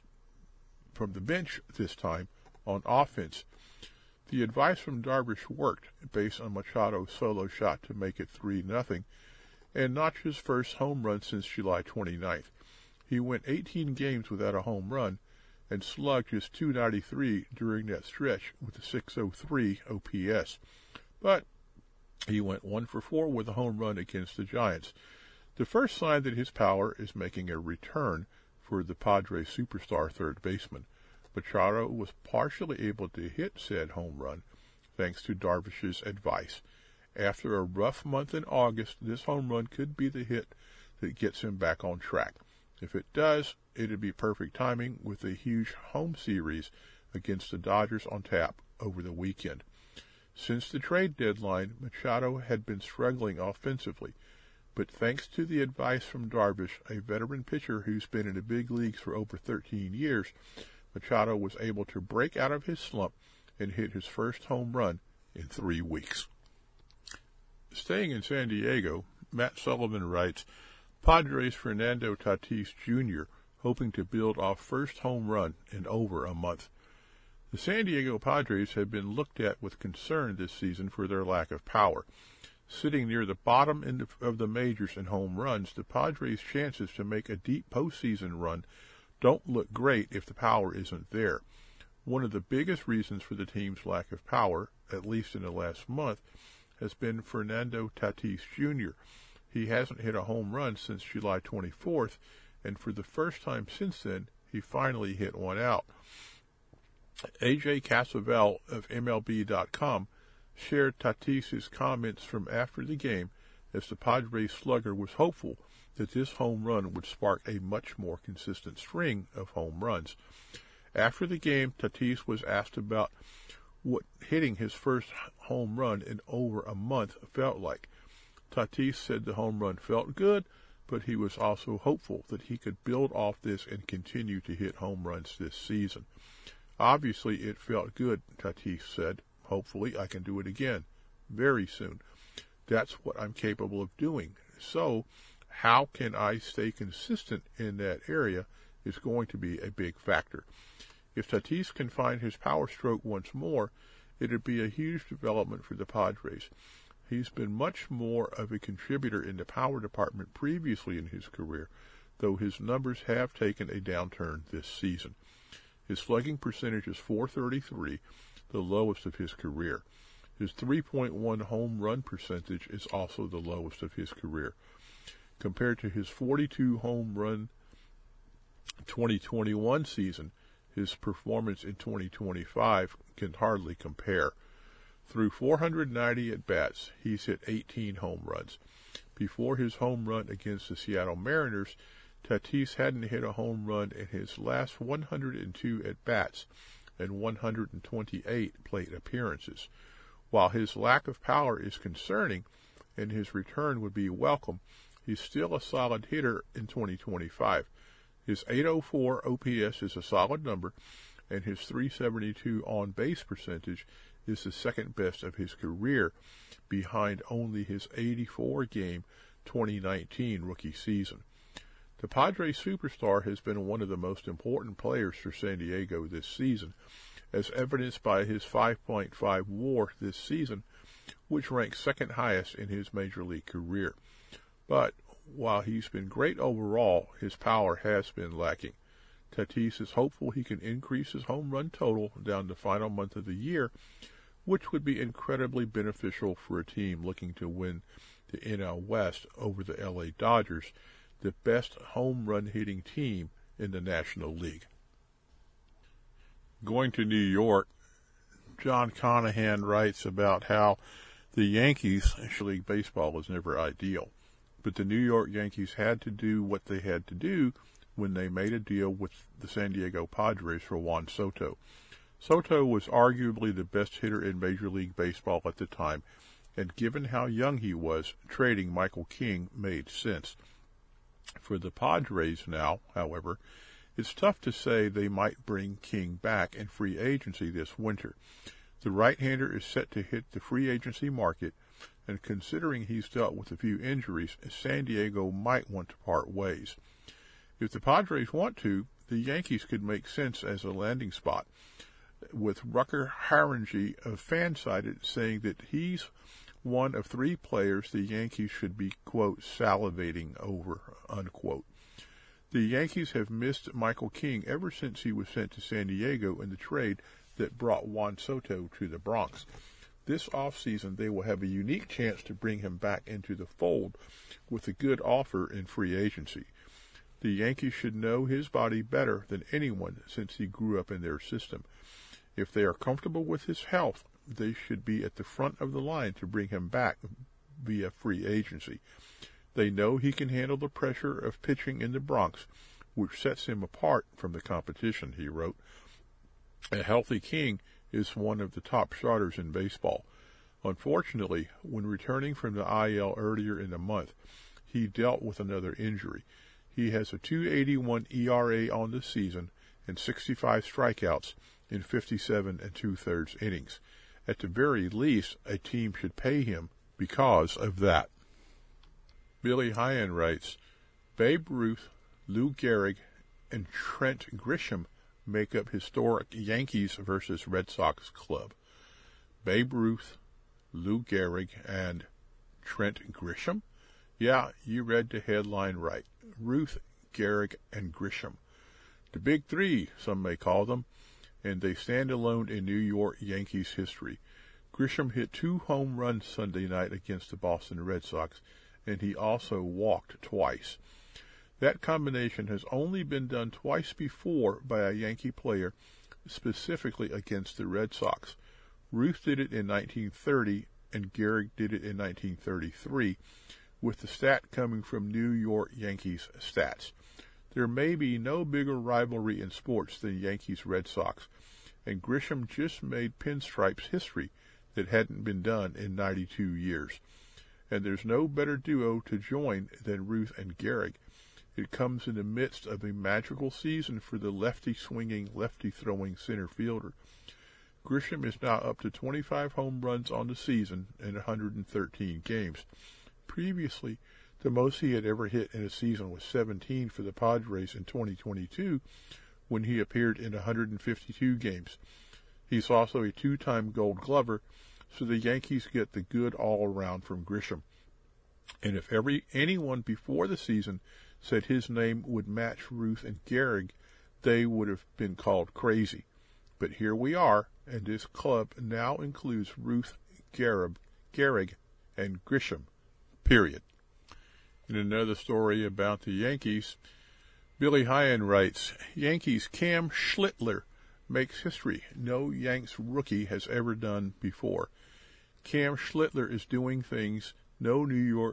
[SPEAKER 1] the bench this time on offense. The advice from Darvish worked based on Machado's solo shot to make it 3-0 and notched his first home run since July 29th. He went 18 games without a home run and slugged just .293 during that stretch with a .603 OPS. But he went 1 for 4 with a home run against the Giants. The first sign that his power is making a return for the Padres superstar third baseman. Machado was partially able to hit said home run thanks to Darvish's advice. After a rough month in August, this home run could be the hit that gets him back on track. If it does, it'd be perfect timing with a huge home series against the Dodgers on tap over the weekend. Since the trade deadline, Machado had been struggling offensively, but thanks to the advice from Darvish, a veteran pitcher who's been in the big leagues for over 13 years, Machado was able to break out of his slump and hit his first home run in 3 weeks. Staying in San Diego, Matt Sullivan writes, Padres Fernando Tatis Jr. hoping to build off first home run in over a month. The San Diego Padres have been looked at with concern this season for their lack of power. Sitting near the bottom of the majors in home runs, the Padres' chances to make a deep postseason run don't look great if the power isn't there. One of the biggest reasons for the team's lack of power, at least in the last month, has been Fernando Tatis Jr. He hasn't hit a home run since July 24th, and for the first time since then, he finally hit one out. A.J. Cassavell of MLB.com shared Tatis's comments from after the game as the Padres slugger was hopeful that this home run would spark a much more consistent string of home runs. After the game, Tatis was asked about what hitting his first home run in over a month felt like. Tatis said the home run felt good, but he was also hopeful that he could build off this and continue to hit home runs this season. Obviously, it felt good, Tatis said. Hopefully, I can do it again very soon. That's what I'm capable of doing. So, how can I stay consistent in that area is going to be a big factor. If Tatis can find his power stroke once more, it would be a huge development for the Padres. He's been much more of a contributor in the power department previously in his career, though his numbers have taken a downturn this season. His slugging percentage is .433, the lowest of his career. His 3.1 home run percentage is also the lowest of his career. Compared to his 42 home run 2021 season, his performance in 2025 can hardly compare. Through 490 at-bats, he's hit 18 home runs. Before his home run against the Seattle Mariners, Tatis hadn't hit a home run in his last 102 at-bats and 128 plate appearances. While his lack of power is concerning and his return would be welcome, he's still a solid hitter in 2025. His .804 OPS is a solid number, and his .372 on-base percentage is the second best of his career, behind only his 84-game 2019 rookie season. The Padres superstar has been one of the most important players for San Diego this season, as evidenced by his 5.5 WAR this season, which ranks second highest in his major league career. But while he's been great overall, his power has been lacking. Tatis is hopeful he can increase his home run total down the final month of the year, which would be incredibly beneficial for a team looking to win the NL West over the LA Dodgers, the best home run hitting team in the National League. Going to New York, John Conahan writes about how the Yankees, National League Baseball is never ideal, but the New York Yankees had to do what they had to do when they made a deal with the San Diego Padres for Juan Soto. Soto was arguably the best hitter in Major League Baseball at the time, and given how young he was, trading Michael King made sense. For the Padres now, however, it's tough to say they might bring King back in free agency this winter. The right-hander is set to hit the free agency market, and considering he's dealt with a few injuries, San Diego might want to part ways. If the Padres want to, the Yankees could make sense as a landing spot, with Rucker Harangi of Fansided saying that he's one of three players the Yankees should be, quote, salivating over, unquote. The Yankees have missed Michael King ever since he was sent to San Diego in the trade that brought Juan Soto to the Bronx. This offseason, they will have a unique chance to bring him back into the fold with a good offer in free agency. The Yankees should know his body better than anyone since he grew up in their system. If they are comfortable with his health, they should be at the front of the line to bring him back via free agency. They know he can handle the pressure of pitching in the Bronx, which sets him apart from the competition, he wrote. A healthy King is one of the top starters in baseball. Unfortunately, when returning from the IL earlier in the month, he dealt with another injury. He has a .281 ERA on the season and 65 strikeouts in 57 2/3 innings. At the very least, a team should pay him because of that. Billy Hyan writes, Babe Ruth, Lou Gehrig, and Trent Grisham make up historic Yankees versus Red Sox club. Babe Ruth, Lou Gehrig, and Trent Grisham? Yeah, you read the headline right. Ruth, Gehrig, and Grisham. The Big Three, some may call them, and they stand alone in New York Yankees history. Grisham hit 2 home runs Sunday night against the Boston Red Sox, and he also walked twice. That combination has only been done twice before by a Yankee player, specifically against the Red Sox. Ruth did it in 1930, and Gehrig did it in 1933, with the stat coming from New York Yankees stats. There may be no bigger rivalry in sports than Yankees-Red Sox, and Grisham just made Pinstripes history that hadn't been done in 92 years. And there's no better duo to join than Ruth and Gehrig. It comes in the midst of a magical season for the lefty-swinging, lefty-throwing center fielder. Grisham is now up to 25 home runs on the season in 113 games. Previously, the most he had ever hit in a season was 17 for the Padres in 2022, when he appeared in 152 games. He's also a 2-time Gold Glover, so the Yankees get the good all around from Grisham. And if anyone before the season said his name would match Ruth and Gehrig, they would have been called crazy. But here we are, and this club now includes Ruth, Gehrig, and Grisham, period. In another story about the Yankees, Billy Hyan writes, Yankees Cam Schlittler makes history no Yanks rookie has ever done before. Cam Schlittler is doing things no New York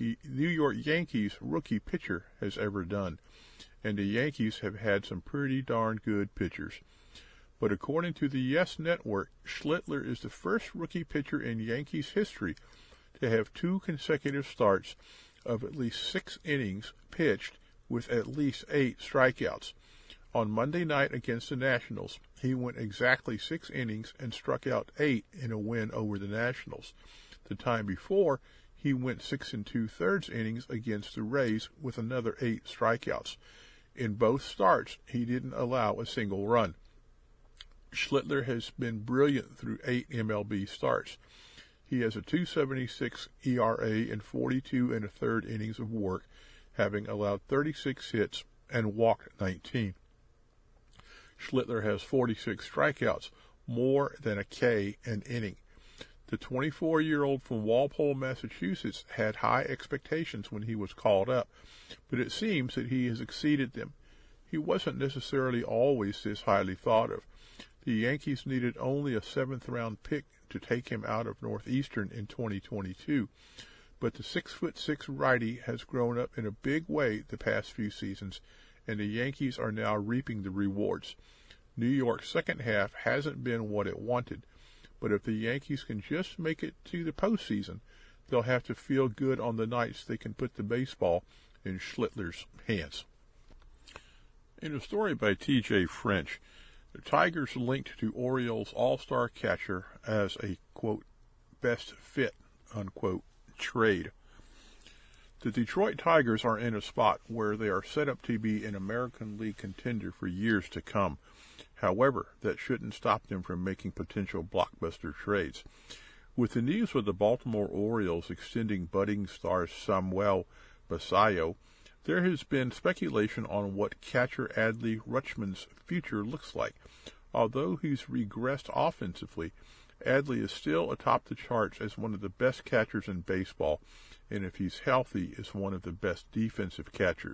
[SPEAKER 1] Yankees rookie pitcher has ever done, and the Yankees have had some pretty darn good pitchers. But according to the Yes Network, Schlittler is the first rookie pitcher in Yankees history to have 2 consecutive starts of at least 6 innings pitched with at least 8 strikeouts. On Monday night against the Nationals, he went exactly 6 innings and struck out 8 in a win over the Nationals. The time before, he went 6 2/3 innings against the Rays with another 8 strikeouts. In both starts, he didn't allow a single run. Schlittler has been brilliant through 8 MLB starts. He has a .276 ERA in 42 1/3 innings of work, having allowed 36 hits and walked 19. Schlittler has 46 strikeouts, more than a K an inning. The 24-year-old from Walpole, Massachusetts, had high expectations when he was called up, but it seems that he has exceeded them. He wasn't necessarily always this highly thought of. The Yankees needed only a 7th-round pick to take him out of Northeastern in 2022, but the 6'6" righty has grown up in a big way the past few seasons, and the Yankees are now reaping the rewards. New York's second half hasn't been what it wanted, but if the Yankees can just make it to the postseason, they'll have to feel good on the nights they can put the baseball in Schlittler's hands. In a story by T.J. French, the Tigers linked to Orioles all-star catcher as a, quote, best fit, unquote, trade. The Detroit Tigers are in a spot where they are set up to be an American League contender for years to come. However, that shouldn't stop them from making potential blockbuster trades. With the news of the Baltimore Orioles extending budding star Samuel Basallo, there has been speculation on what catcher Adley Rutschman's future looks like. Although he's regressed offensively, Adley is still atop the charts as one of the best catchers in baseball, and if he's healthy, is one of the best defensive catchers.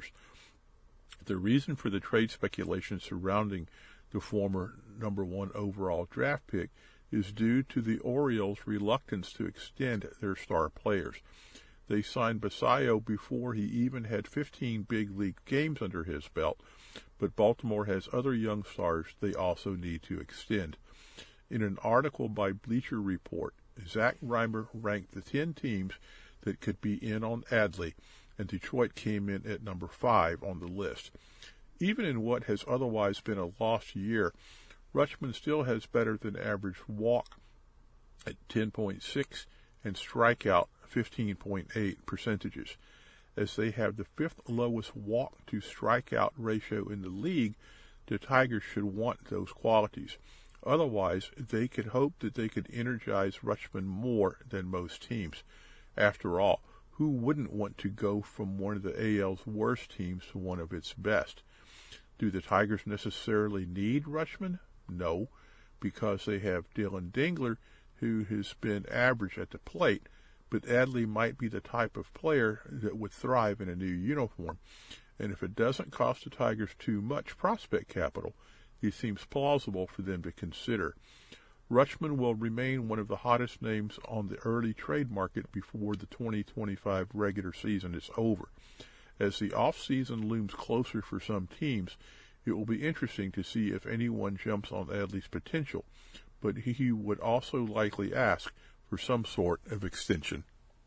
[SPEAKER 1] The reason for the trade speculation surrounding the former number 1 overall draft pick is due to the Orioles' reluctance to extend their star players. They signed Basallo before he even had 15 big league games under his belt, but Baltimore has other young stars they also need to extend. In an article by Bleacher Report, Zach Reimer ranked the 10 teams that could be in on Adley, and Detroit came in at number 5 on the list. Even in what has otherwise been a lost year, Rutschman still has better than average walk at 10.6 and strikeout 15.8 percentages. As they have the 5th lowest walk to strikeout ratio in the league, the Tigers should want those qualities. Otherwise, they could hope that they could energize Rutschman more than most teams. After all, who wouldn't want to go from one of the AL's worst teams to one of its best? Do the Tigers necessarily need Rutschman? No, because they have Dylan Dingler, who has been average at the plate, but Adley might be the type of player that would thrive in a new uniform. And if it doesn't cost the Tigers too much prospect capital, it seems plausible for them to consider. Rutschman will remain one of the hottest names on the early trade market before the 2025 regular season is over. As the off-season looms closer for some teams, it will be interesting to see if anyone jumps on Adley's potential, but he would also likely ask for some sort of extension.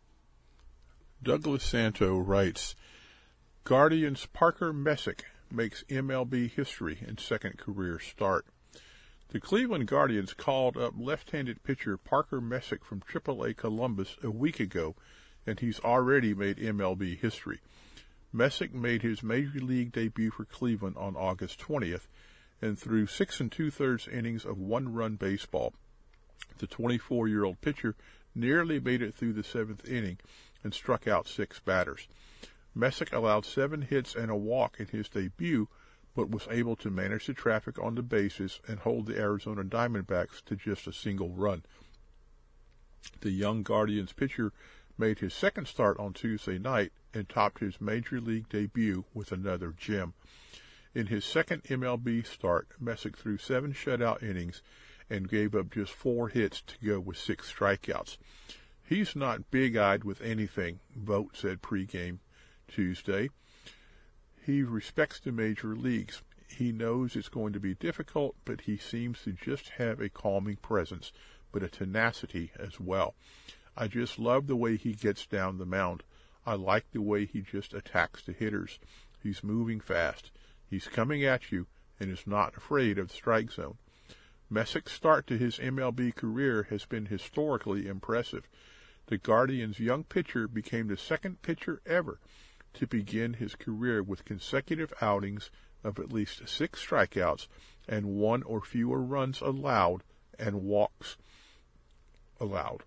[SPEAKER 1] Douglas Santo writes, Guardians' Parker Messick makes MLB history in second career start. The Cleveland Guardians called up left-handed pitcher Parker Messick from AAA Columbus a week ago, and he's already made MLB history. Messick made his Major League debut for Cleveland on August 20th and threw 6 2/3 innings of one-run baseball. The 24-year-old pitcher nearly made it through the seventh inning and struck out 6 batters. Messick allowed 7 hits and a walk in his debut, but was able to manage the traffic on the bases and hold the Arizona Diamondbacks to just a single run. The young Guardians pitcher made his second start on Tuesday night and topped his major league debut with another gem. In his second MLB start, Messick threw 7 shutout innings and gave up just 4 hits to go with 6 strikeouts. He's not big-eyed with anything, Vogt said pregame Tuesday. He respects the major leagues. He knows it's going to be difficult, but he seems to just have a calming presence, but a tenacity as well. I just love the way he gets down the mound. I like the way he just attacks the hitters. He's moving fast. He's coming at you and is not afraid of the strike zone. Messick's start to his MLB career has been historically impressive. The Guardians' young pitcher became the second pitcher ever to begin his career with consecutive outings of at least 6 strikeouts and 1 or fewer runs allowed and walks allowed.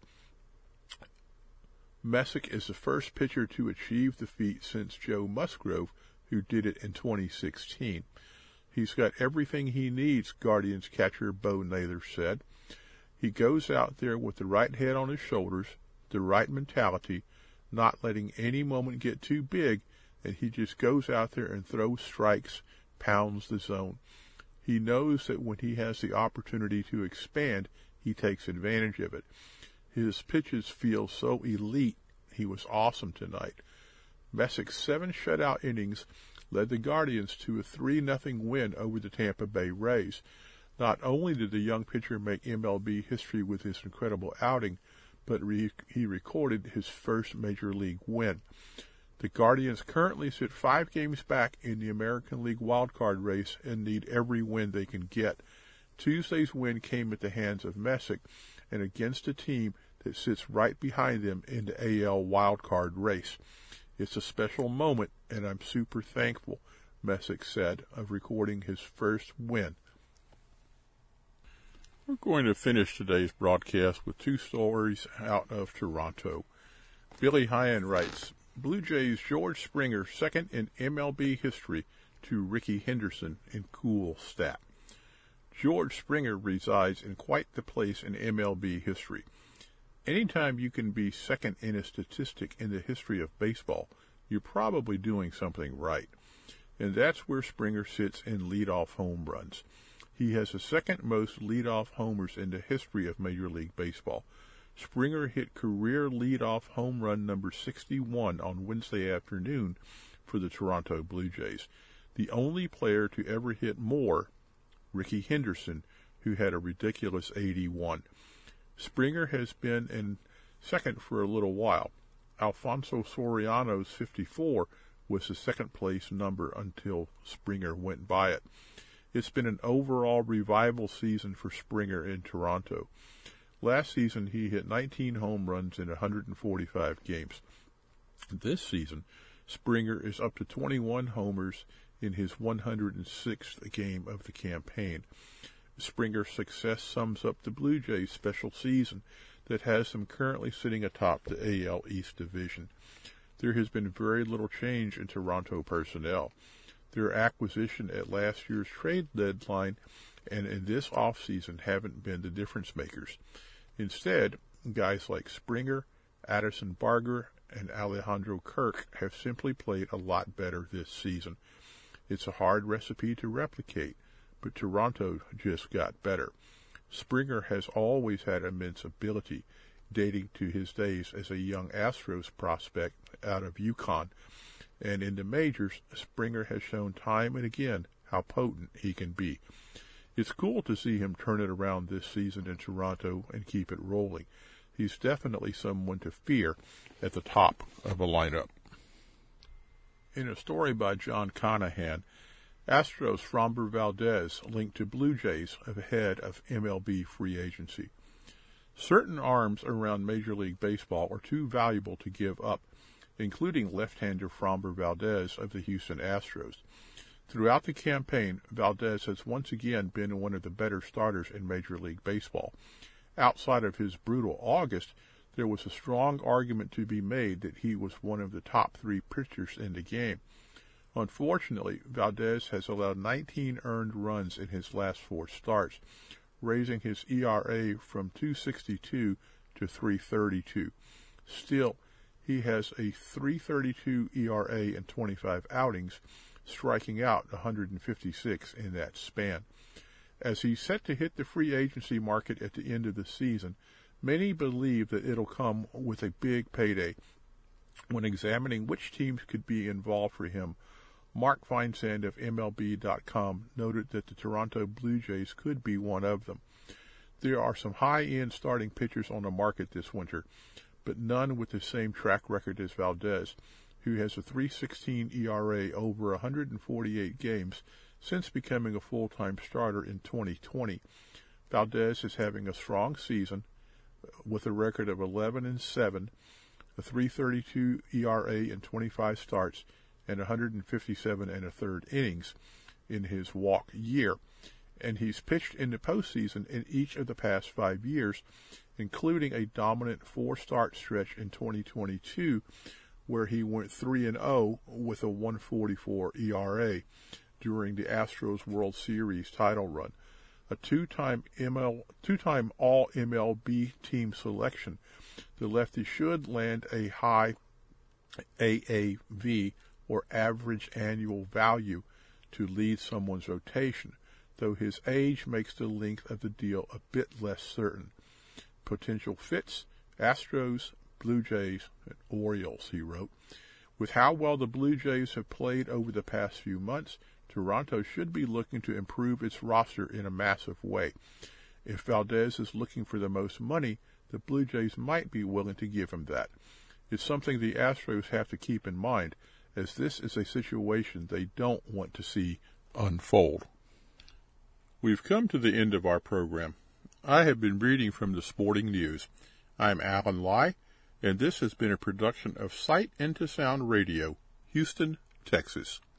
[SPEAKER 1] Messick is the first pitcher to achieve the feat since Joe Musgrove, who did it in 2016. He's got everything he needs, Guardians catcher Bo Naylor said. He goes out there with the right head on his shoulders, the right mentality, not letting any moment get too big, and he just goes out there and throws strikes, pounds the zone. He knows that when he has the opportunity to expand, he takes advantage of it. His pitches feel so elite. He was awesome tonight. Messick's 7 shutout innings led the Guardians to a 3-0 win over the Tampa Bay Rays. Not only did the young pitcher make MLB history with his incredible outing, but he recorded his first Major League win. The Guardians currently sit 5 games back in the American League wildcard race and need every win they can get. Tuesday's win came at the hands of Messick and against a team that sits right behind them in the AL wildcard race. It's a special moment, and I'm super thankful, Messick said, of recording his first win. We're going to finish today's broadcast with 2 stories out of Toronto. Billy Hyan writes, Blue Jays George Springer second in MLB history to Ricky Henderson in cool stat. George Springer resides in quite the place in MLB history. Anytime you can be second in a statistic in the history of baseball, you're probably doing something right. And that's where Springer sits in leadoff home runs. He has the second most leadoff homers in the history of Major League Baseball. Springer hit career leadoff home run number 61 on Wednesday afternoon for the Toronto Blue Jays. The only player to ever hit more, Ricky Henderson, who had a ridiculous 81. Springer has been in second for a little while. Alfonso Soriano's 54 was the second place number until Springer went by it. It's been an overall revival season for Springer in Toronto. Last season, he hit 19 home runs in 145 games. This season, Springer is up to 21 homers in his 106th game of the campaign. Springer's success sums up the Blue Jays' special season that has them currently sitting atop the AL East Division. There has been very little change in Toronto personnel. Their acquisition at last year's trade deadline and in this offseason haven't been the difference makers. Instead, guys like Springer, Addison Barger, and Alejandro Kirk have simply played a lot better this season. It's a hard recipe to replicate, but Toronto just got better. Springer has always had immense ability, dating to his days as a young Astros prospect out of UConn. And in the majors, Springer has shown time and again how potent he can be. It's cool to see him turn it around this season in Toronto and keep it rolling. He's definitely someone to fear at the top of a lineup. In a story by John Conahan, Astros Framber Valdez linked to Blue Jays ahead of MLB free agency. Certain arms around Major League Baseball are too valuable to give up, including left-hander Framber Valdez of the Houston Astros. Throughout the campaign, Valdez has once again been one of the better starters in Major League Baseball. outside of his brutal August, there was a strong argument to be made that he was one of the top 3 pitchers in the game. Unfortunately, Valdez has allowed 19 earned runs in his last 4 starts, raising his ERA from 2.62 to 3.32. Still, he has a 3.32 ERA in 25 outings, striking out 156 in that span. As he's set to hit the free agency market at the end of the season, many believe that it'll come with a big payday. When examining which teams could be involved for him, Mark Feinsand of MLB.com noted that the Toronto Blue Jays could be one of them. There are some high-end starting pitchers on the market this winter, but none with the same track record as Valdez, who has a 3.16 ERA over 148 games since becoming a full-time starter in 2020. Valdez is having a strong season with a record of 11-7, a 3.32 ERA in 25 starts, and 157 1/3 innings in his walk year. And he's pitched in the postseason in each of the past 5 years, including a dominant 4-start stretch in 2022, where he went 3-0 with a 1.44 ERA during the Astros World Series title run. A two-time All-MLB team selection, the lefty should land a high AAV, or average annual value, to lead someone's rotation, though his age makes the length of the deal a bit less certain. Potential fits: Astros, Blue Jays, and Orioles, he wrote. With how well the Blue Jays have played over the past few months, Toronto should be looking to improve its roster in a massive way. If Valdez is looking for the most money, the Blue Jays might be willing to give him that. It's something the Astros have to keep in mind, as this is a situation they don't want to see unfold. We've come to the end of our program. I have been reading from the Sporting News. I'm Alan Lai, and this has been a production of Sight into Sound Radio, Houston, Texas.